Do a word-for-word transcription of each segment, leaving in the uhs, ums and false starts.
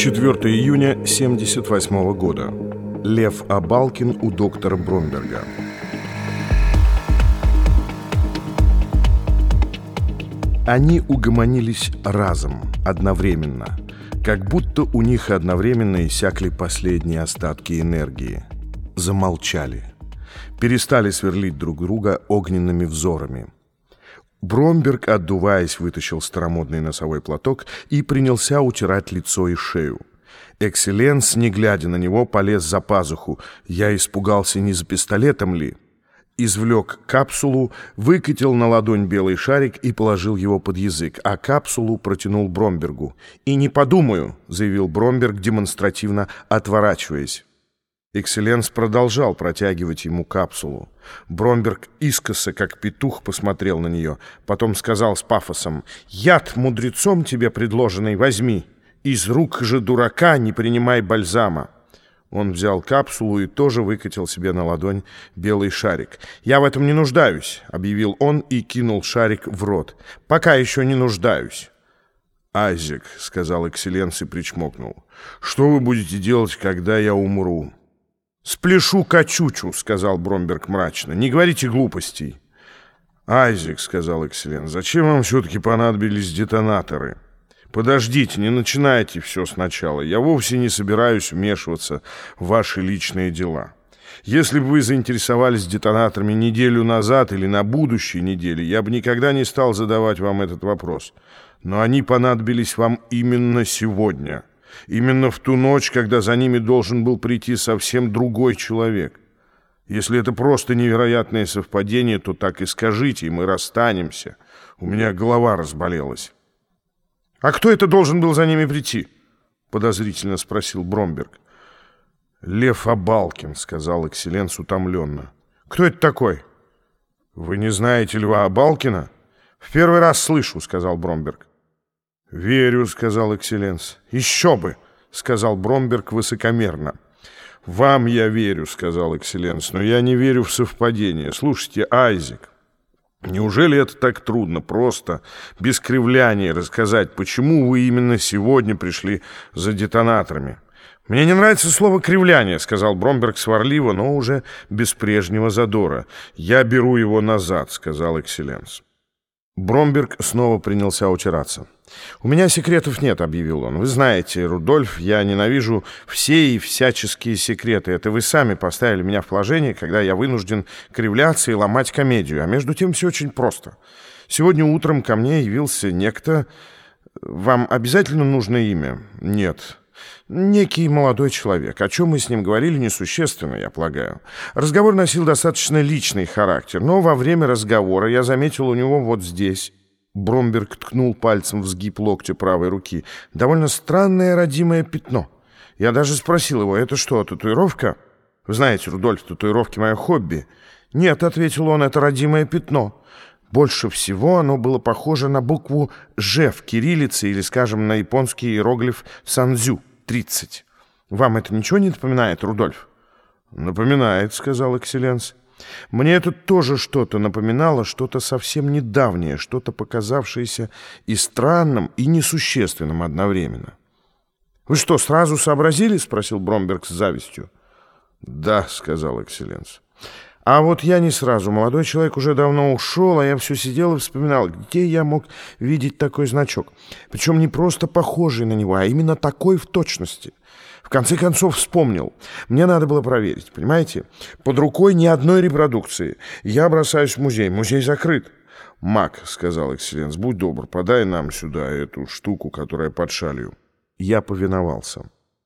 четвёртого июня семьдесят восьмого года. Лев Абалкин у доктора Бромберга. Они угомонились разом, одновременно, как будто у них одновременно иссякли последние остатки энергии. Замолчали. Перестали сверлить друг друга огненными взорами. Бромберг, отдуваясь, вытащил старомодный носовой платок и принялся утирать лицо и шею. Экселленс, не глядя на него, полез за пазуху. Я испугался, не за пистолетом ли. Извлек капсулу, выкатил на ладонь белый шарик и положил его под язык, а капсулу протянул Бромбергу. «И не подумаю», — заявил Бромберг, демонстративно отворачиваясь. Экселленс продолжал протягивать ему капсулу. Бромберг искоса, как петух, посмотрел на нее. Потом сказал с пафосом: «Яд мудрецом тебе предложенный возьми. Из рук же дурака не принимай бальзама». Он взял капсулу и тоже выкатил себе на ладонь белый шарик. «Я в этом не нуждаюсь», — объявил он и кинул шарик в рот. «Пока еще не нуждаюсь». «Айзек», — сказал Экселленс и причмокнул, — «что вы будете делать, когда я умру?» «Спляшу качучу», — сказал Бромберг мрачно. «Не говорите глупостей». «Айзек», — сказал Экселленс, — «зачем вам все-таки понадобились детонаторы? Подождите, не начинайте все сначала. Я вовсе не собираюсь вмешиваться в ваши личные дела. Если бы вы заинтересовались детонаторами неделю назад или на будущей неделе, я бы никогда не стал задавать вам этот вопрос. Но они понадобились вам именно сегодня. Именно в ту ночь, когда за ними должен был прийти совсем другой человек. Если это просто невероятное совпадение, то так и скажите, и мы расстанемся. У меня голова разболелась». «А кто это должен был за ними прийти?» — подозрительно спросил Бромберг. «Лев Абалкин», — сказал Экселленс утомленно. «Кто это такой?» «Вы не знаете Льва Абалкина?» «В первый раз слышу», — сказал Бромберг. «Верю», — сказал Экселленс. «Еще бы», — сказал Бромберг высокомерно. «Вам я верю», — сказал Экселленс, — «но я не верю в совпадение. Слушайте, Айзек, неужели это так трудно, просто, без кривляния, рассказать, почему вы именно сегодня пришли за детонаторами?» «Мне не нравится слово «кривляние», — сказал Бромберг сварливо, но уже без прежнего задора. «Я беру его назад», — сказал Экселленс. Бромберг снова принялся утираться. «У меня секретов нет», — объявил он. «Вы знаете, Рудольф, я ненавижу все и всяческие секреты. Это вы сами поставили меня в положение, когда я вынужден кривляться и ломать комедию. А между тем все очень просто. Сегодня утром ко мне явился некто. Вам обязательно нужно имя?» «Нет». «Некий молодой человек. О чем мы с ним говорили, несущественно, я полагаю. Разговор носил достаточно личный характер, но во время разговора я заметил у него вот здесь». Бромберг ткнул пальцем в сгиб локтя правой руки. «Довольно странное родимое пятно. Я даже спросил его, это что, татуировка? Вы знаете, Рудольф, татуировки — мое хобби». «Нет», — ответил он, — «это родимое пятно. Больше всего оно было похоже на букву «Ж» в кириллице или, скажем, на японский иероглиф «Сандзю» тридцать. Вам это ничего не напоминает, Рудольф?» «Напоминает», — сказал Экселленс. «Мне это тоже что-то напоминало, что-то совсем недавнее, что-то показавшееся и странным, и несущественным одновременно». «Вы что, сразу сообразили?» — спросил Бромберг с завистью. «Да», — сказал Экселленс. «А вот я не сразу. Молодой человек уже давно ушел, а я все сидел и вспоминал, где я мог видеть такой значок. Причем не просто похожий на него, а именно такой в точности. В конце концов вспомнил. Мне надо было проверить, понимаете? Под рукой ни одной репродукции. Я бросаюсь в музей. Музей закрыт». «Мак», — сказал Экселленс, — «будь добр, подай нам сюда эту штуку, которая под шалью». Я повиновался.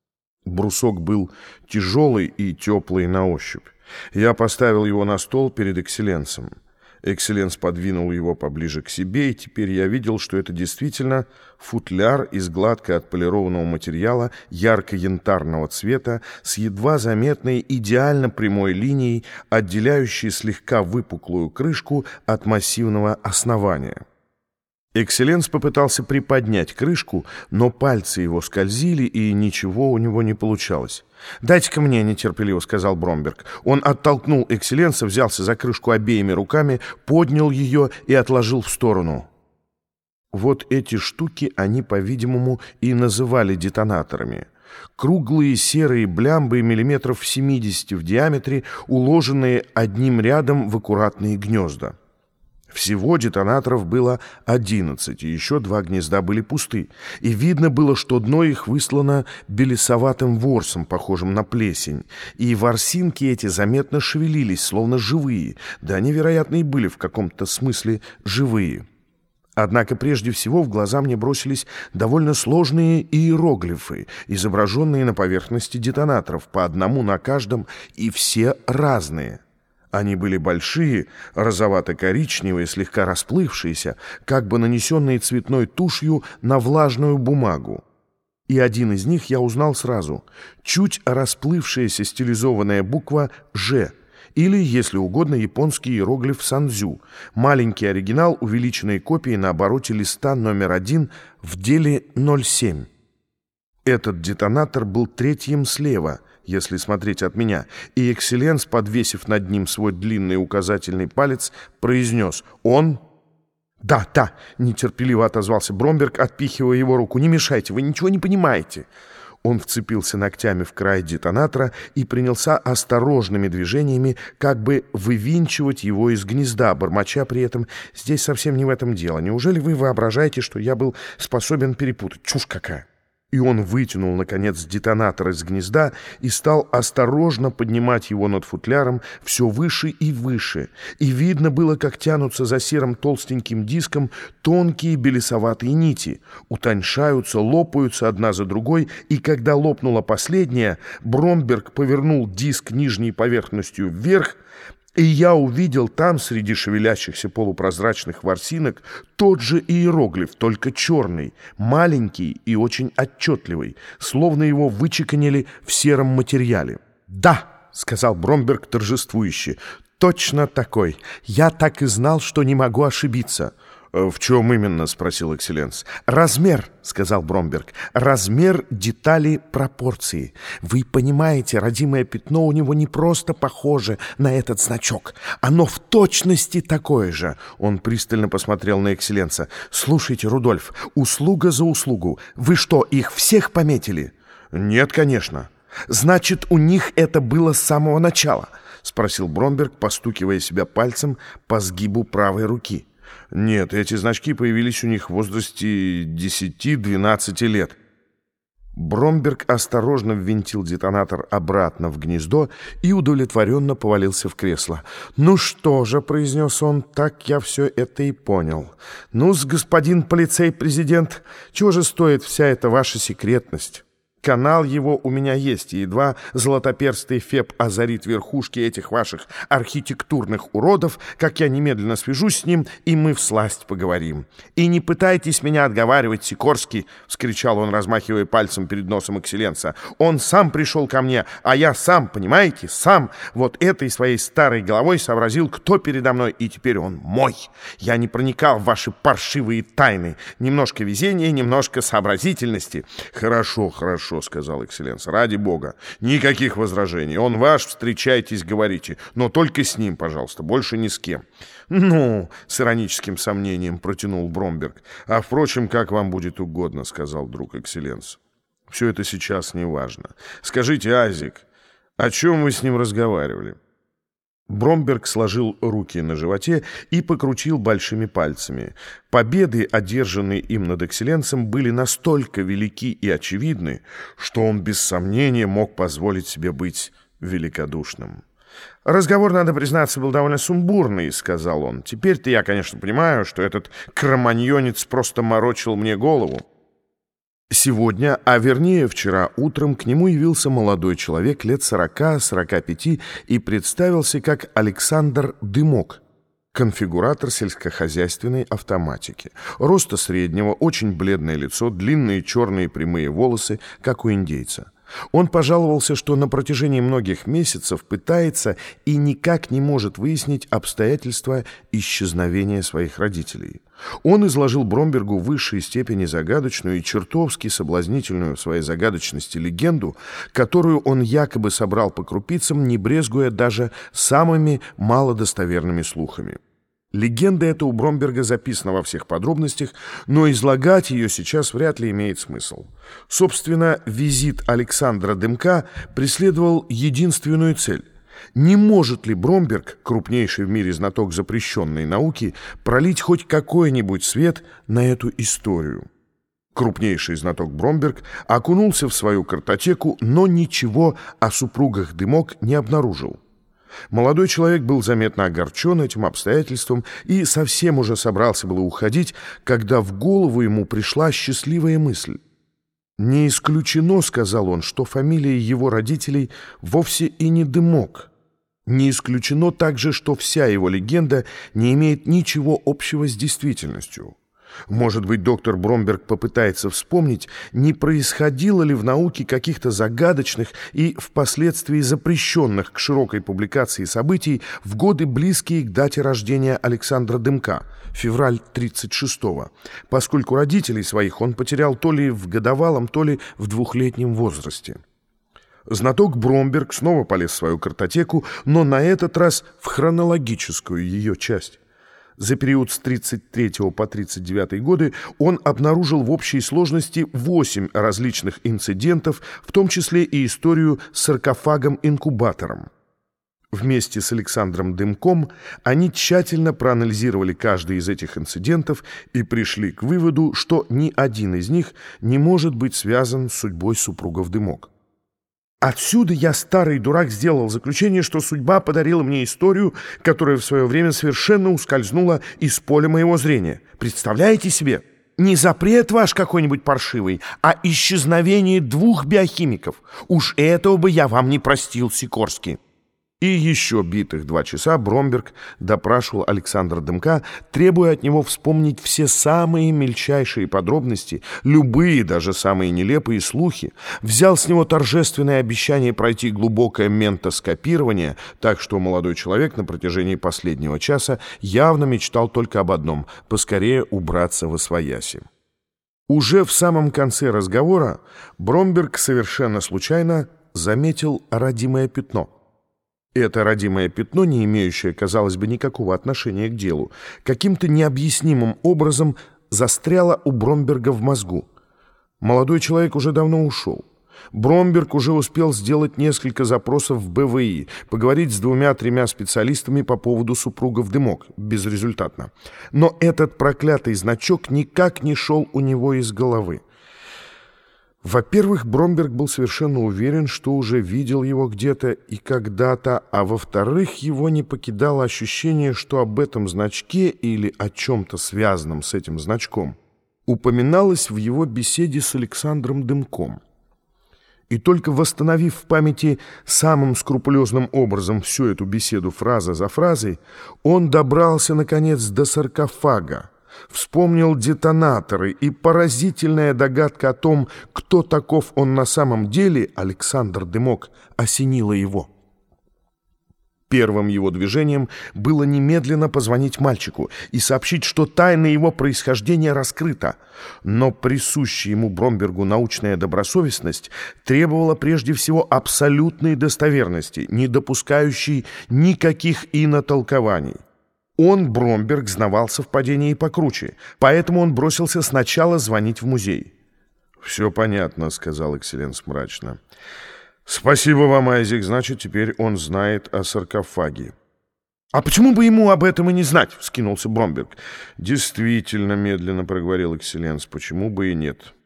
Брусок был тяжелый и теплый на ощупь. Я поставил его на стол перед Экселленсом. Экселленс подвинул его поближе к себе, и теперь я видел, что это действительно футляр из гладко отполированного материала ярко-янтарного цвета с едва заметной идеально прямой линией, отделяющей слегка выпуклую крышку от массивного основания. Экселленс попытался приподнять крышку, но пальцы его скользили, и ничего у него не получалось. «Дайте-ка мне», — нетерпеливо сказал Бромберг. Он оттолкнул Экселленса, взялся за крышку обеими руками, поднял ее и отложил в сторону. Вот эти штуки они, по-видимому, и называли детонаторами. Круглые серые блямбы миллиметров семьдесят в диаметре, уложенные одним рядом в аккуратные гнезда. Всего детонаторов было одиннадцать, и еще два гнезда были пусты, и видно было, что дно их выслано белесоватым ворсом, похожим на плесень, и ворсинки эти заметно шевелились, словно живые, да они, вероятно, и были в каком-то смысле живые. Однако прежде всего в глаза мне бросились довольно сложные иероглифы, изображенные на поверхности детонаторов, по одному на каждом, и все разные. Они были большие, розовато-коричневые, слегка расплывшиеся, как бы нанесенные цветной тушью на влажную бумагу. И один из них я узнал сразу. Чуть расплывшаяся стилизованная буква «Ж», или, если угодно, японский иероглиф «Сандзю», маленький оригинал, увеличенной копией на обороте листа номер один в деле ноль семь. Этот детонатор был третьим слева, если смотреть от меня, и Экселленс, подвесив над ним свой длинный указательный палец, произнес: «Он?» «Да, да», — нетерпеливо отозвался Бромберг, отпихивая его руку. «Не мешайте, вы ничего не понимаете». Он вцепился ногтями в край детонатора и принялся осторожными движениями как бы вывинчивать его из гнезда, бормоча при этом: «Здесь совсем не в этом дело. Неужели вы воображаете, что я был способен перепутать? Чушь какая!» И он вытянул, наконец, детонатор из гнезда и стал осторожно поднимать его над футляром все выше и выше. И видно было, как тянутся за серым толстеньким диском тонкие белесоватые нити, утоньшаются, лопаются одна за другой, и когда лопнула последняя, Бромберг повернул диск нижней поверхностью вверх, и я увидел там, среди шевелящихся полупрозрачных ворсинок, тот же иероглиф, только черный, маленький и очень отчетливый, словно его вычеканили в сером материале. «Да», — сказал Бромберг торжествующе, — «точно такой. Я так и знал, что не могу ошибиться». «В чем именно?» — спросил Экселленс. «Размер», — сказал Бромберг. «Размер, детали, пропорции. Вы понимаете, родимое пятно у него не просто похоже на этот значок. Оно в точности такое же». Он пристально посмотрел на Экселленса. «Слушайте, Рудольф, услуга за услугу. Вы что, их всех пометили?» «Нет, конечно». «Значит, у них это было с самого начала?» — спросил Бромберг, постукивая себя пальцем по сгибу правой руки. «Нет, эти значки появились у них в возрасте десяти-двенадцати лет». Бромберг осторожно ввинтил детонатор обратно в гнездо и удовлетворенно повалился в кресло. «Ну что же», — произнес он, — «так я все это и понял. Ну-с, господин полицей-президент, чего же стоит вся эта ваша секретность? Канал его у меня есть, и едва золотоперстый Феб озарит верхушки этих ваших архитектурных уродов, как я немедленно свяжусь с ним, и мы всласть поговорим. И не пытайтесь меня отговаривать, Сикорский!» — вскричал он, размахивая пальцем перед носом Экселленса. «Он сам пришел ко мне, а я сам, понимаете, сам вот этой своей старой головой сообразил, кто передо мной, и теперь он мой. Я не проникал в ваши паршивые тайны. Немножко везения, немножко сообразительности». «Хорошо, хорошо», — сказал Экселленс. «Ради бога. Никаких возражений. Он ваш, встречайтесь, говорите. Но только с ним, пожалуйста, больше ни с кем». «Ну», — с ироническим сомнением протянул Бромберг. «А, впрочем, как вам будет угодно», — сказал друг Экселленс. «Все это сейчас не важно. Скажите, Азик, о чем вы с ним разговаривали?» Бромберг сложил руки на животе и покрутил большими пальцами. Победы, одержанные им над Экселленсом, были настолько велики и очевидны, что он без сомнения мог позволить себе быть великодушным. «Разговор, надо признаться, был довольно сумбурный», — сказал он. «Теперь-то я, конечно, понимаю, что этот кроманьонец просто морочил мне голову». Сегодня, а вернее вчера утром, к нему явился молодой человек лет сорока-сорока пяти и представился как Александр Дымок, конфигуратор сельскохозяйственной автоматики. Роста среднего, очень бледное лицо, длинные черные прямые волосы, как у индейца. Он пожаловался, что на протяжении многих месяцев пытается и никак не может выяснить обстоятельства исчезновения своих родителей. Он изложил Бромбергу в высшей степени загадочную и чертовски соблазнительную в своей загадочности легенду, которую он якобы собрал по крупицам, не брезгуя даже самыми малодостоверными слухами. Легенда эта у Бромберга записана во всех подробностях, но излагать ее сейчас вряд ли имеет смысл. Собственно, визит Александра Дымка преследовал единственную цель. Не может ли Бромберг, крупнейший в мире знаток запрещенной науки, пролить хоть какой-нибудь свет на эту историю? Крупнейший знаток Бромберг окунулся в свою картотеку, но ничего о супругах Дымок не обнаружил. Молодой человек был заметно огорчен этим обстоятельством и совсем уже собрался было уходить, когда в голову ему пришла счастливая мысль. «Не исключено, — сказал он, — что фамилия его родителей вовсе и не Дымок. Не исключено также, что вся его легенда не имеет ничего общего с действительностью. Может быть, доктор Бромберг попытается вспомнить, не происходило ли в науке каких-то загадочных и впоследствии запрещенных к широкой публикации событий в годы, близкие к дате рождения Александра Дымка, февраль тридцать шестого, поскольку родителей своих он потерял то ли в годовалом, то ли в двухлетнем возрасте». Знаток Бромберг снова полез в свою картотеку, но на этот раз в хронологическую ее часть. За период с тридцать третьего по тридцать девятый годы он обнаружил в общей сложности восемь различных инцидентов, в том числе и историю с саркофагом-инкубатором. Вместе с Александром Дымком они тщательно проанализировали каждый из этих инцидентов и пришли к выводу, что ни один из них не может быть связан с судьбой супругов Дымок. Отсюда я, старый дурак, сделал заключение, что судьба подарила мне историю, которая в свое время совершенно ускользнула из поля моего зрения. Представляете себе? Не запрет ваш какой-нибудь паршивый, а исчезновение двух биохимиков. Уж этого бы я вам не простил, Сикорский. И еще битых два часа Бромберг допрашивал Александра Дымка, требуя от него вспомнить все самые мельчайшие подробности, любые, даже самые нелепые слухи, взял с него торжественное обещание пройти глубокое ментоскопирование, так что молодой человек на протяжении последнего часа явно мечтал только об одном — поскорее убраться восвояси. Уже в самом конце разговора Бромберг совершенно случайно заметил родимое пятно. Это родимое пятно, не имеющее, казалось бы, никакого отношения к делу, каким-то необъяснимым образом застряло у Бромберга в мозгу. Молодой человек уже давно ушел. Бромберг уже успел сделать несколько запросов в бэ вэ и, поговорить с двумя-тремя специалистами по поводу супругов Дымок, безрезультатно. Но этот проклятый значок никак не шел у него из головы. Во-первых, Бромберг был совершенно уверен, что уже видел его где-то и когда-то, а во-вторых, его не покидало ощущение, что об этом значке или о чем-то связанном с этим значком упоминалось в его беседе с Александром Дымком. И только восстановив в памяти самым скрупулезным образом всю эту беседу фраза за фразой, он добрался, наконец, до саркофага, вспомнил детонаторы, и поразительная догадка о том, кто таков он на самом деле, Александр Дымок, осенила его. Первым его движением было немедленно позвонить мальчику и сообщить, что тайна его происхождения раскрыта. Но присущая ему Бромбергу научная добросовестность требовала прежде всего абсолютной достоверности, не допускающей никаких инотолкований. Он, Бромберг, знавал совпадения и покруче, поэтому он бросился сначала звонить в музей. «Все понятно», — сказал Экселленс мрачно. «Спасибо вам, Айзек, значит, теперь он знает о саркофаге». «А почему бы ему об этом и не знать?» — вскинулся Бромберг. «Действительно», — медленно проговорил Экселленс, — «почему бы и нет?»